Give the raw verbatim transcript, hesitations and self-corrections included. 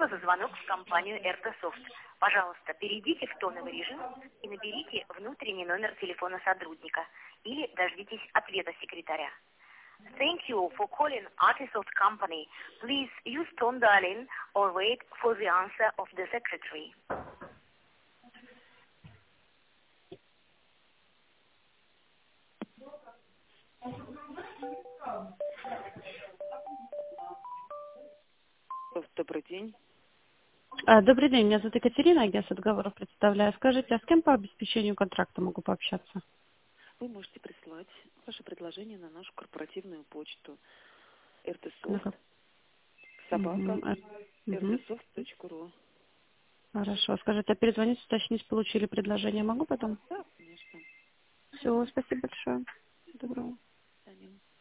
Спасибо за звонок в компанию эр тэ Soft. Пожалуйста, перейдите в тоновый режим и наберите внутренний номер телефона сотрудника или дождитесь ответа секретаря. Thank you for calling Artisoft Company. Please use tone dialing or wait for the answer of the secretary. Добрый день. А, Добрый день, меня зовут Екатерина, агентство договоров представляю. Скажите, а с кем по обеспечению контракта могу пообщаться? Вы можете прислать ваше предложение на нашу корпоративную почту На rtsoft как? собака Мгм, а, мгм. rtsoft точка ру. Хорошо. Скажите, а перезвонить, уточнить, получили предложение, могу потом? Да, конечно. Все, спасибо большое. Доброго. До свидания.